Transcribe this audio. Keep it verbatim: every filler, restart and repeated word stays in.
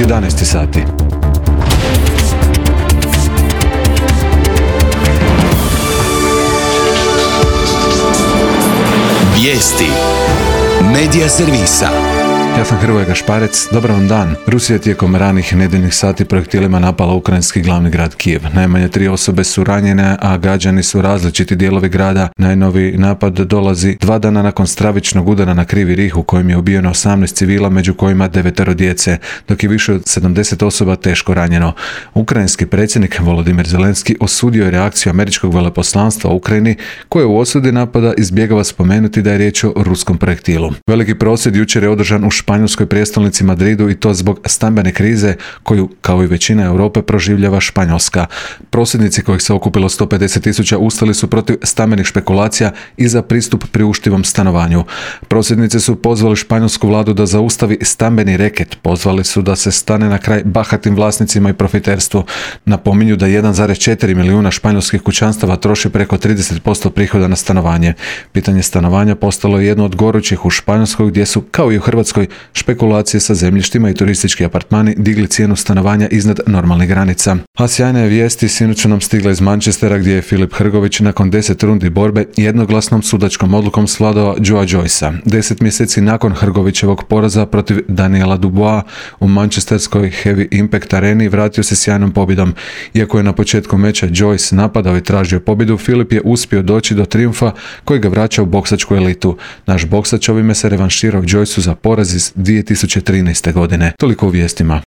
jedanaest sati. Vijesti Medija servisa. Ja sam Hrvoje Gašparec, dobar vam dan. Rusija je tijekom ranih nedjeljnih sati projektilima napala ukrajinski glavni grad Kijev. Najmanje tri osobe su ranjene, a gađani su različiti dijelovi grada. Najnoviji napad dolazi dva dana nakon stravičnog udara na Krivi Rih u kojem je ubijeno osamnaest civila, među kojima devetero djece, dok je više od sedamdeset osoba teško ranjeno. Ukrajinski predsjednik Volodimir Zelenski osudio je reakciju američkog veleposlanstva u Ukrajini, koje u osudi napada izbjegava spomenuti da je riječ o ruskom projektilu. Veliki prosvjed jučer je održan u španjolskoj prijestolnici Madridu i to zbog stambene krize koju, kao i većina Europe, proživljava Španjolska. Prosvjednici, kojih se okupilo sto pedeset tisuća, ustali su protiv stambenih špekulacija i za pristup priuštivom stanovanju. Prosvjednici su pozvali španjolsku vladu da zaustavi stambeni reket, pozvali su da se stane na kraj bahatim vlasnicima i profiterstvu. Napominju da jedan zarez četiri milijuna španjolskih kućanstava troši preko trideset posto prihoda na stanovanje. Pitanje stanovanja postalo je jedno od gorućih u Španjolskoj, gdje su, kao i u Hrvatskoj, špekulacije sa zemljištima i turistički apartmani digli cijenu stanovanja iznad normalnih granica. A sjajne vijesti sinoć su nam stigle iz Manchestera, gdje je Filip Hrgović nakon deset rundi borbe jednoglasnom sudačkom odlukom svladao Joea Joycea. Deset mjeseci nakon Hrgovićevog poraza protiv Daniela Duboisa u manchesterskoj Heavy Impact areni vratio se sjajnom pobjedom. Iako je na početku meča Joyce napadao i tražio pobjedu, Filip je uspio doći do trijumfa koji ga vraća u boksačku elitu. Naš boksač ovime se revanširao Joyceu za poraz iz dvije tisuće trinaeste. godine. Toliko u vijestima.